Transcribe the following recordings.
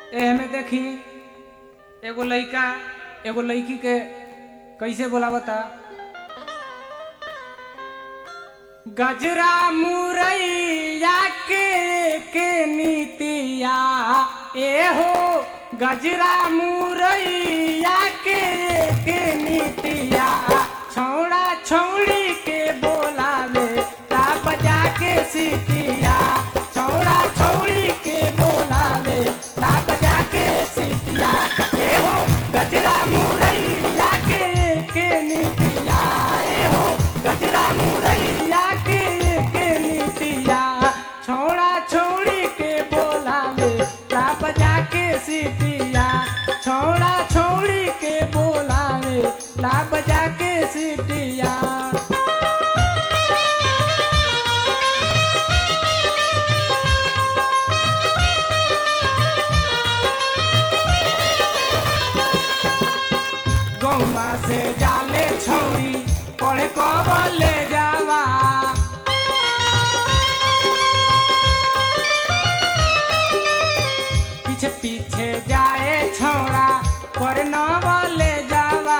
एमे देखी एगो लइका एगो लड़की के कैसे बोलावता। गजरा मुरैया के नीतिया ए हो गजरा मुरैया के नीतिया छौड़ा छौड़ी के बोलावे ता बजा के सीतिया छौड़ा छौड़ी के बोलावे ता बजा के सीतिया ए हो गजरा मुरैया के नीतिया ए हो गजरा मुरैया के नीतिया छौड़ा छौड़ी के बोलावे ता बजा के सीतिया छौड़ा छौड़ी के बोलावे ता बजा के सीतिया। गौवा से जाले छौड़ी पढ़े कबले जावा पीछे पीछे जाए छौड़ा पर न बोले जावा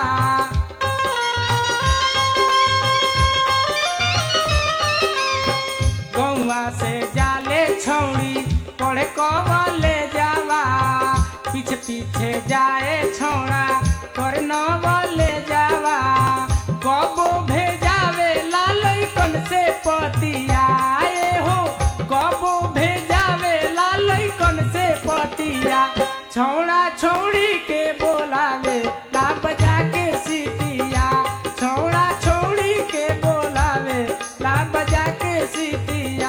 गौवा से जाले छौड़ी पढ़े कबले जावा पीछे पीछे जाए छौड़ा पर न बोले जावा कबो भेजावे लालैकन से पतियाए हो कबो भेजावे लालैकन से पतिया छौड़ा छौड़ी के बोलावे ता बजा के सीतिया छौड़ा छौड़ी के बोलावे ता बजा के सीतिया।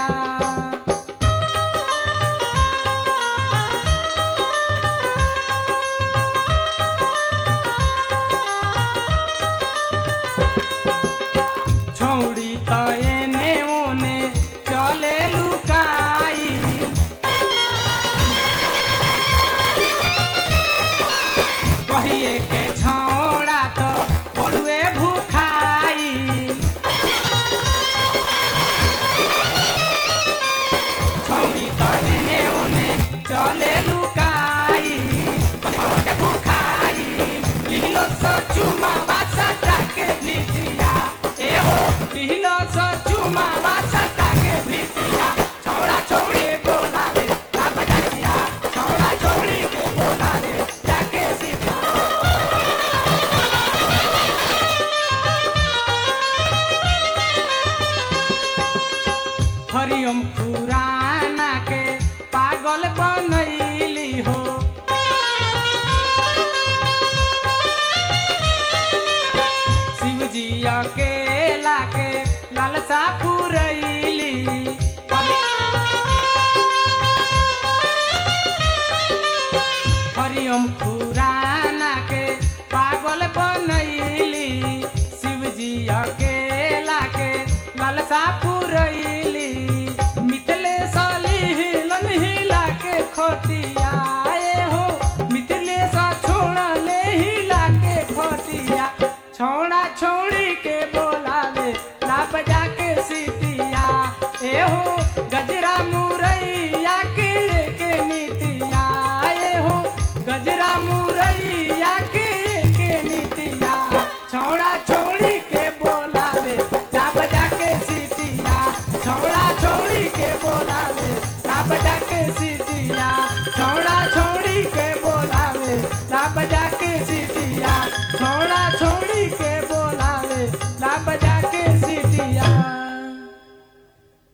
छौड़ी तो एने ओने चले लुकाई कहिए के छौड़ा तो बड़ुए भूखाई छौड़ी तो एने ओने चले लुकाई कहिए भूखाई लिहिलो सचुमा बासा टाके नीतिया ए हो लिहिलो सचुमा बासा टाके नीतिया छौड़ा छौड़ी बोलावे ता बजा दिया छौड़ा छौड़ी के बोलावे जाके सीतिया। हरिओम पुराना के पागल बनैली हो शिवजी अकेला के लालसा पुरैली हरिओम पुराना के पागल बनैली शिवजी अकेला के लालसा पुरैली मिथले साली हिलन हिला के खोतिया ए हो मिथले सा छोड़ा ले हिला के खोतिया छौड़ा छौड़ी के बोलावे ला बजा के सीतिया ए हो गजरा मुरैया के नीतिया ए हो गजरा